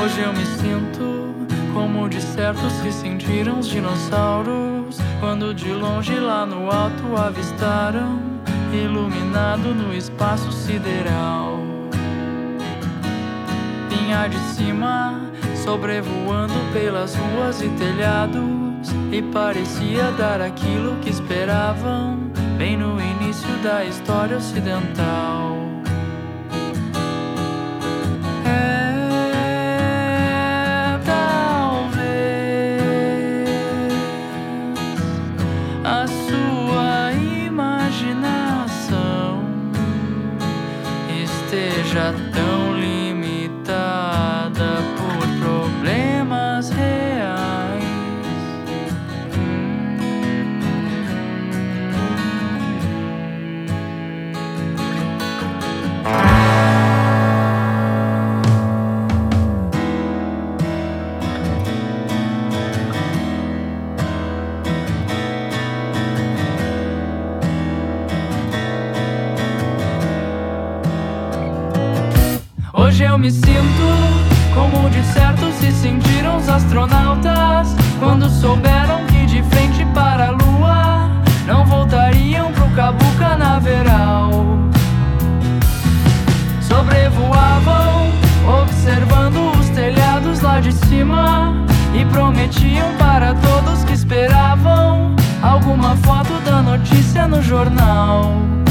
Hoje eu me sinto como de certos se sentiram os dinossauros, quando de longe lá no alto avistaram, iluminado no espaço sideral. Vinha de cima, sobrevoando pelas ruas e telhados, e parecia dar aquilo que esperavam, bem no início da história ocidental. A sua imaginação esteja tão limitada por problemas reais. Hoje eu me sinto como de certo se sentiram os astronautas, quando souberam que de frente para a lua não voltariam pro Cabo Canaveral. Sobrevoavam, observando os telhados lá de cima, e prometiam para todos que esperavam alguma foto da notícia no jornal.